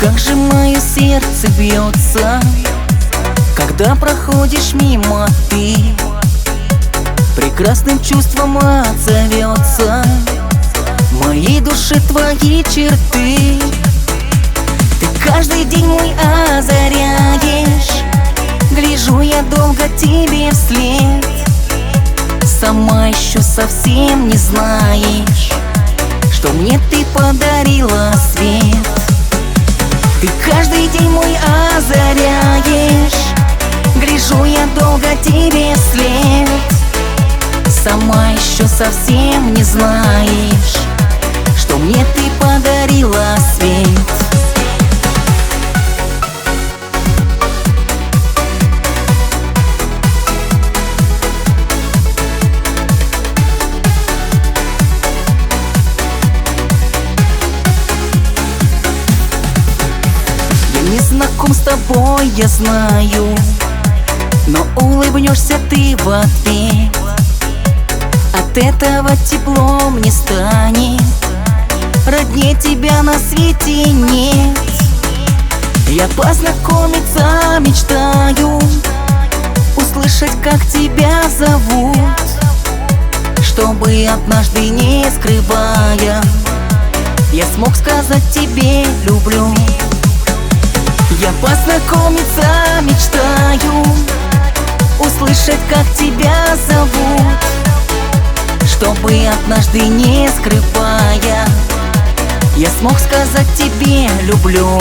Как же мое сердце бьется, когда проходишь мимо ты. Прекрасным чувством отзовется моей душе твои черты. Ты каждый день мой озаряешь, гляжу я долго тебе вслед. Сама еще совсем не знаешь, что мне ты подарила свет. Ты каждый день мой озаряешь, гляжу я долго тебе вслед. Сама еще совсем не знаешь, что мне ты подарила свет. Не знаком с тобой, я знаю, но улыбнешься ты в ответ. От этого тепло мне станет, роднее тебя на свете нет. Я познакомиться мечтаю, услышать, как тебя зовут, чтобы однажды, не скрывая, я смог сказать тебе люблю. Я познакомиться мечтаю, услышать, как тебя зовут, чтобы однажды, не скрывая, я смог сказать тебе люблю.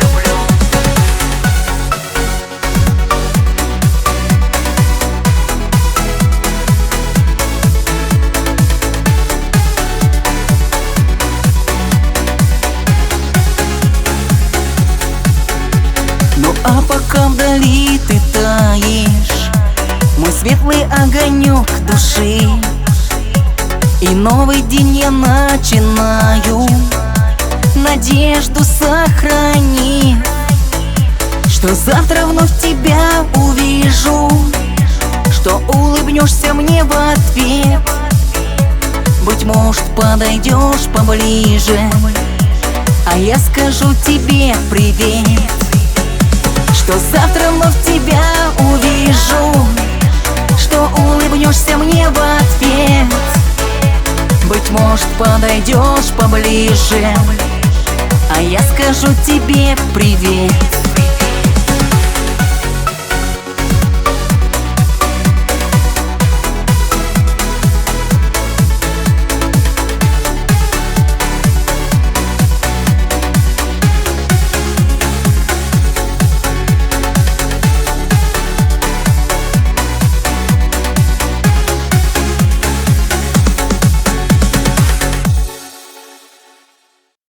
Ну а пока вдали ты таешь, мой светлый огонек души, и новый день я начинаю, надежду сохрани, что завтра вновь тебя увижу, что улыбнешься мне в ответ. Быть может, подойдешь поближе, а я скажу тебе привет. Что завтра вновь тебя увижу, что улыбнешься мне в ответ. Быть может, подойдешь поближе, а я скажу тебе привет.